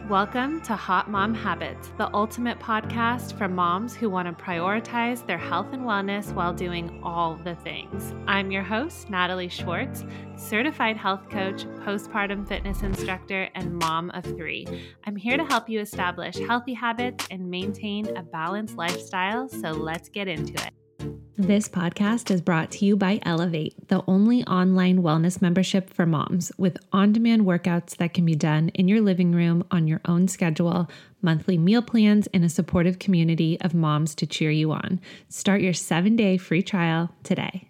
Welcome to Hot Mom Habits, the ultimate podcast for moms who want to prioritize their health and wellness while doing all the things. I'm your host, Natalie Schwartz, certified health coach, postpartum fitness instructor, and mom of 3. I'm here to help you establish healthy habits and maintain a balanced lifestyle, so let's get into it. This podcast is brought to you by Elevate, the only online wellness membership for moms, with on-demand workouts that can be done in your living room on your own schedule, monthly meal plans, and a supportive community of moms to cheer you on. Start your 7-day free trial today.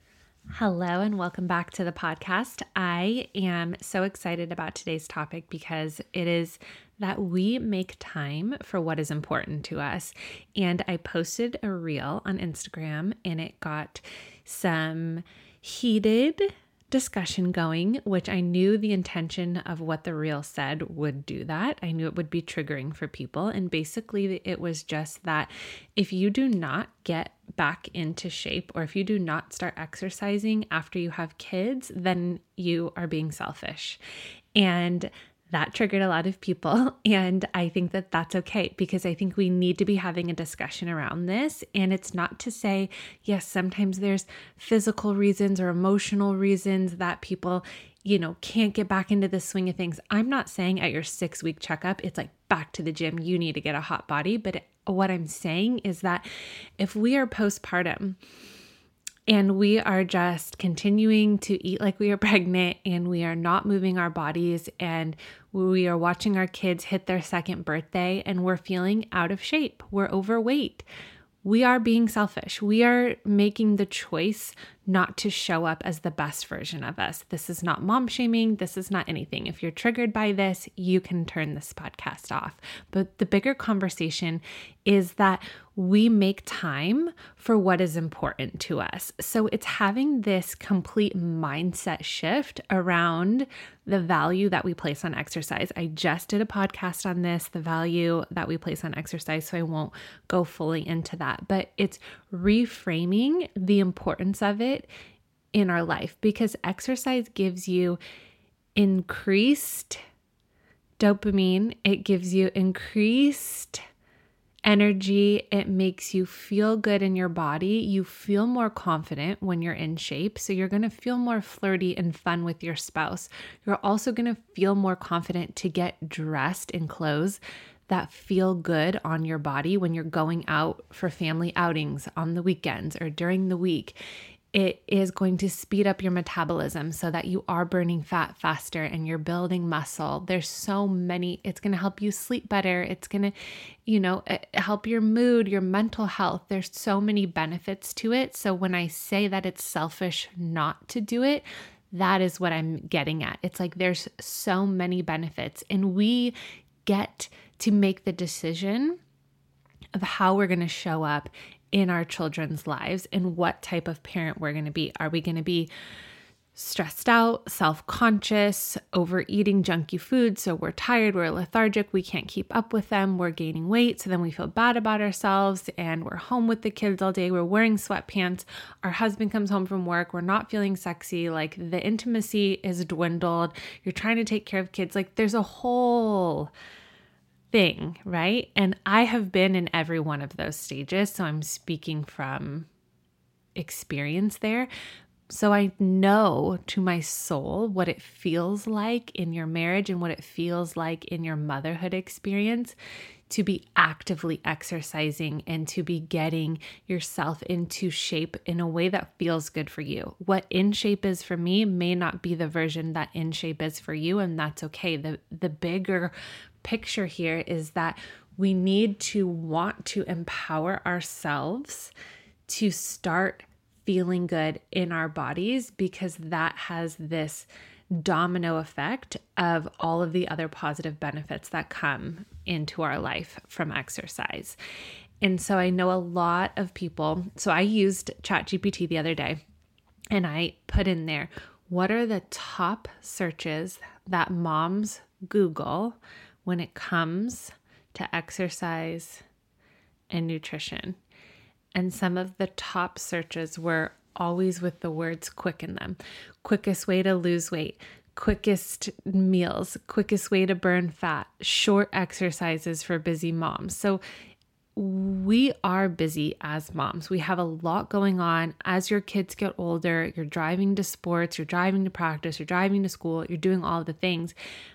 Hello and welcome back to the podcast. I am so excited about today's topic because it is that we make time for what is important to us. And I posted a reel on Instagram and it got some heated discussion going, which I knew the intention of what the reel said would do that. I knew it would be triggering for people. And basically it was just that if you do not get back into shape, or if you do not start exercising after you have kids, then you are being selfish. And that triggered a lot of people. And I think that that's okay, because I think we need to be having a discussion around this. And it's not to say, yes, sometimes there's physical reasons or emotional reasons that people, can't get back into the swing of things. I'm not saying at your 6-week checkup, it's like back to the gym, you need to get a hot body. But what I'm saying is that if we are postpartum, and we are just continuing to eat like we are pregnant, and we are not moving our bodies, and we are watching our kids hit their 2nd birthday, and we're feeling out of shape, we're overweight. We are being selfish. We are making the choice not to show up as the best version of us. This is not mom shaming. This is not anything. If you're triggered by this, you can turn this podcast off. But the bigger conversation is that we make time for what is important to us. So it's having this complete mindset shift around the value that we place on exercise. I just did a podcast on this, the value that we place on exercise, so I won't go fully into that. But it's reframing the importance of it in our life, because exercise gives you increased dopamine, it gives you increased energy, it makes you feel good in your body. You feel more confident when you're in shape, so you're going to feel more flirty and fun with your spouse. You're also going to feel more confident to get dressed in clothes that feel good on your body when you're going out for family outings on the weekends or during the week. It is going to speed up your metabolism so that you are burning fat faster and you're building muscle. There's so many, it's going to help you sleep better. It's going to, help your mood, your mental health. There's so many benefits to it. So when I say that it's selfish not to do it, that is what I'm getting at. It's like there's so many benefits, and we get to make the decision of how we're going to show up in our children's lives and what type of parent we're going to be. Are we going to be stressed out, self-conscious, overeating junky food, so we're tired, we're lethargic, we can't keep up with them, we're gaining weight, so then we feel bad about ourselves, and we're home with the kids all day, we're wearing sweatpants, our husband comes home from work, we're not feeling sexy, like the intimacy is dwindled, you're trying to take care of kids, like there's a whole thing, right? And I have been in every one of those stages, so I'm speaking from experience there. So I know to my soul what it feels like in your marriage and what it feels like in your motherhood experience to be actively exercising and to be getting yourself into shape in a way that feels good for you. What in shape is for me may not be the version that in shape is for you, and that's okay. The bigger picture here is that we need to want to empower ourselves to start feeling good in our bodies, because that has this domino effect of all of the other positive benefits that come into our life from exercise. And so I know a lot of people, so I used ChatGPT the other day and I put in there, what are the top searches that moms Google when it comes to exercise and nutrition? And some of the top searches were always with the words quick in them. Quickest way to lose weight, quickest meals, quickest way to burn fat, short exercises for busy moms. So we are busy as moms. We have a lot going on. As your kids get older, you're driving to sports, you're driving to practice, you're driving to school, you're doing all the things.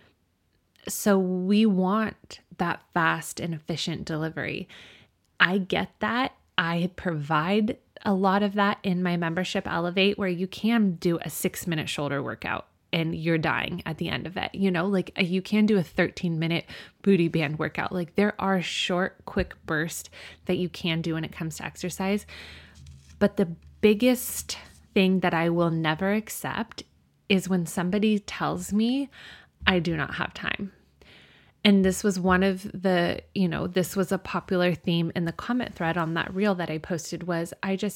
So we want that fast and efficient delivery. I get that. I provide a lot of that in my membership Elevate, where you can do a 6-minute shoulder workout and you're dying at the end of it. Like you can do a 13-minute booty band workout. Like there are short, quick bursts that you can do when it comes to exercise. But the biggest thing that I will never accept is when somebody tells me I do not have time. And this was one of the, this was a popular theme in the comment thread on that reel that I posted was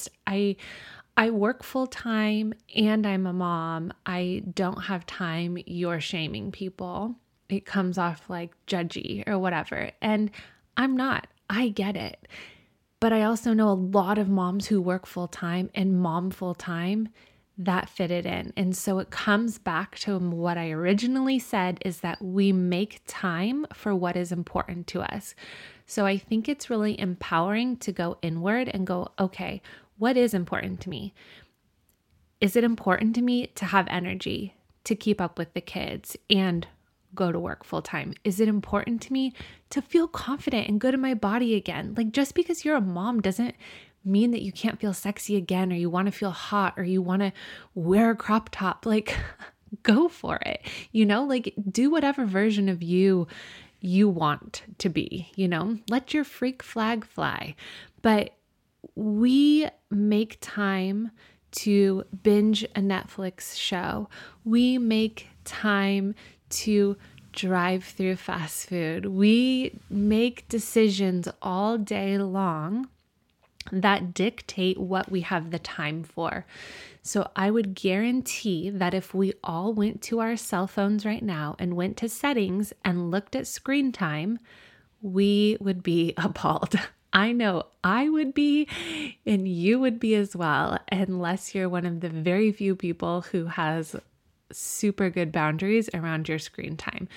I work full time and I'm a mom. I don't have time. You're shaming people. It comes off like judgy or whatever. And I'm not. I get it. But I also know a lot of moms who work full time and mom full time that fit it in. And so it comes back to what I originally said is that we make time for what is important to us. So I think it's really empowering to go inward and go, okay, what is important to me? Is it important to me to have energy to keep up with the kids and go to work full time? Is it important to me to feel confident and good in my body again? Like just because you're a mom doesn't mean that you can't feel sexy again, or you want to feel hot, or you want to wear a crop top. Like go for it, like do whatever version of you want to be, let your freak flag fly. But we make time to binge a Netflix show. We make time to drive through fast food. We make decisions all day long that dictate what we have the time for. So I would guarantee that if we all went to our cell phones right now and went to settings and looked at screen time, we would be appalled. I know I would be, and you would be as well, unless you're one of the very few people who has super good boundaries around your screen time.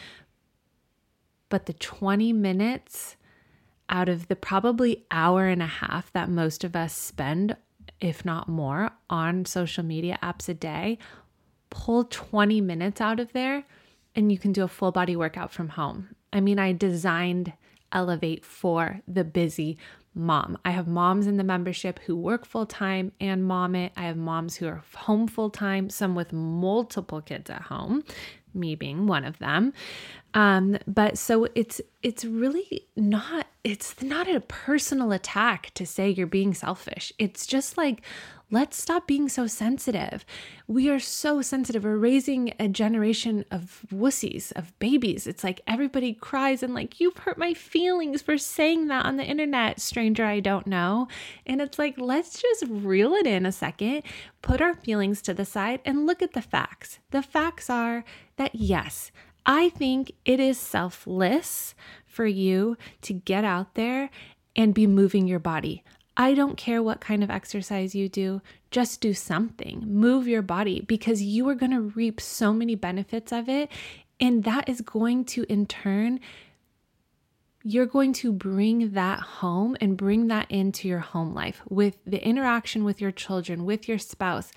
But the 20 minutes out of the probably hour and a half that most of us spend, if not more, on social media apps a day, pull 20 minutes out of there and you can do a full body workout from home. I mean, I designed Elevate for the busy mom. I have moms in the membership who work full time and mom it. I have moms who are home full time, some with multiple kids at home, me being one of them. But so it's really not, it's not a personal attack to say you're being selfish. It's just like, let's stop being so sensitive. We are so sensitive. We're raising a generation of wussies, of babies. It's like everybody cries and like, you've hurt my feelings for saying that on the internet, stranger I don't know. And it's like, let's just reel it in a second, put our feelings to the side and look at the facts. The facts are that yes, I think it is selfless for you to get out there and be moving your body. I don't care what kind of exercise you do, just do something, move your body, because you are going to reap so many benefits of it. And that is going to, in turn, you're going to bring that home and bring that into your home life with the interaction with your children, with your spouse.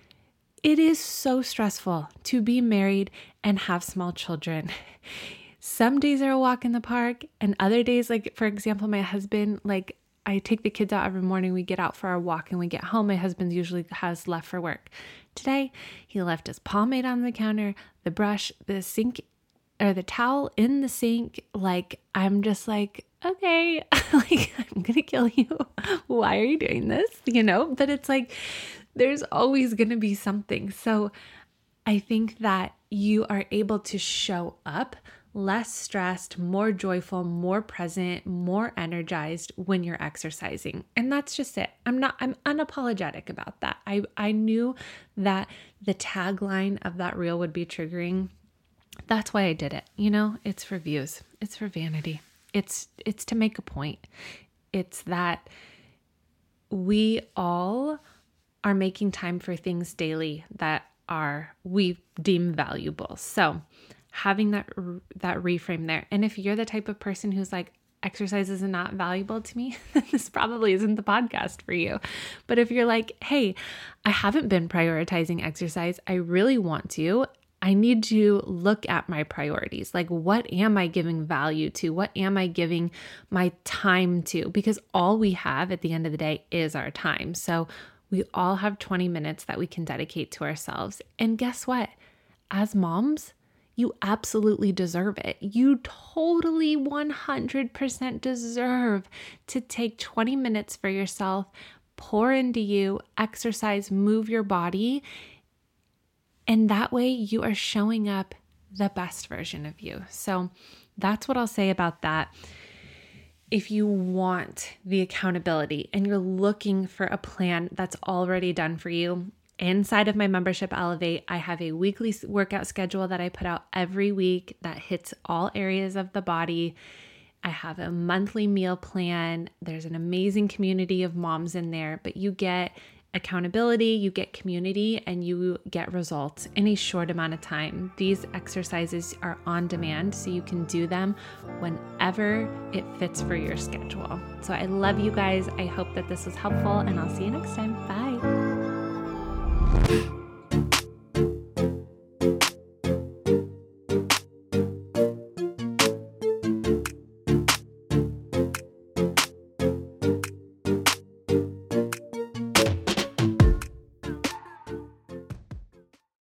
It is so stressful to be married and have small children. Some days are a walk in the park, and other days, like for example, my husband, like I take the kids out every morning, we get out for our walk and we get home. My husband usually has left for work. Today, he left his pomade on the counter, the brush, the sink, or the towel in the sink. Like, I'm just like, okay, like I'm going to kill you. Why are you doing this? But it's like, there's always going to be something. So I think that you are able to show up less stressed, more joyful, more present, more energized when you're exercising. And that's just it. I'm unapologetic about that. I knew that the tagline of that reel would be triggering. That's why I did it. It's for views. It's for vanity. It's to make a point. It's that we all are making time for things daily that we deem valuable. So having that reframe there. And if you're the type of person who's like, exercise is not valuable to me, this probably isn't the podcast for you. But if you're like, hey, I haven't been prioritizing exercise, I really want to, I need to look at my priorities. Like, what am I giving value to? What am I giving my time to? Because all we have at the end of the day is our time. So we all have 20 minutes that we can dedicate to ourselves. And guess what? As moms, you absolutely deserve it. You totally 100% deserve to take 20 minutes for yourself, pour into you, exercise, move your body. And that way you are showing up the best version of you. So that's what I'll say about that. If you want the accountability and you're looking for a plan that's already done for you, inside of my membership Elevate, I have a weekly workout schedule that I put out every week that hits all areas of the body. I have a monthly meal plan. There's an amazing community of moms in there, but you get accountability, you get community, and you get results in a short amount of time. These exercises are on demand, so you can do them whenever it fits for your schedule. So I love you guys. I hope that this was helpful, and I'll see you next time. Bye.